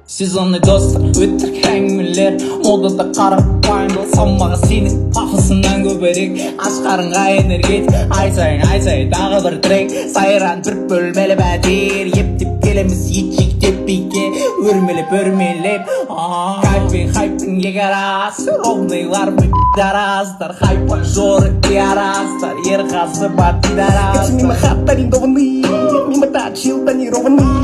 Сезонный достар, өтірік әңгімелер Модада қарапайым болсам маған сенің пафосыңнан көбірек Ашқарынға энергетик ай сайын тағы бір трек Сайран бір бөлмелі бәтер Ептеп келеміз ет бике Өрмелеп Кайф хайптың егерасы Ровныйлар дарастар Хайпа жоры ярастар Ерқасы бат дарастар Мимо хат арендованный, мимо тачил тонированный